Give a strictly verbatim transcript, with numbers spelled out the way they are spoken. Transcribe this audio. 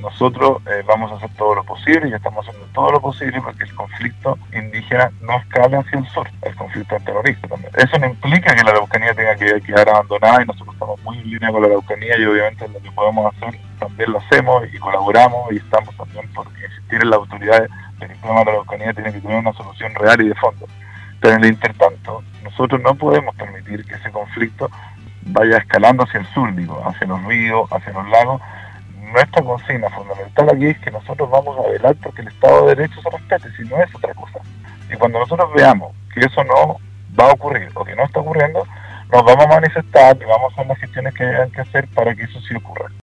nosotros eh, vamos a hacer todo lo posible y estamos haciendo todo lo posible para que el conflicto indígena no escale hacia el sur, el conflicto terrorista también. Eso no implica que la Araucanía tenga que quedar abandonada y nosotros estamos muy en línea con la Araucanía y obviamente lo que podemos hacer también lo hacemos y colaboramos y estamos también por insistir en la autoridad de que el problema de la Araucanía tiene que tener una solución real y de fondo. Pero en el intertanto, nosotros no podemos permitir que ese conflicto vaya escalando hacia el sur, digo, hacia los ríos, hacia los lagos. Nuestra consigna fundamental aquí es que nosotros vamos a velar porque el Estado de Derecho se respete, si no es otra cosa. Y cuando nosotros veamos que eso no va a ocurrir o que no está ocurriendo, nos vamos a manifestar y vamos a hacer las gestiones que hayan que hacer para que eso sí ocurra.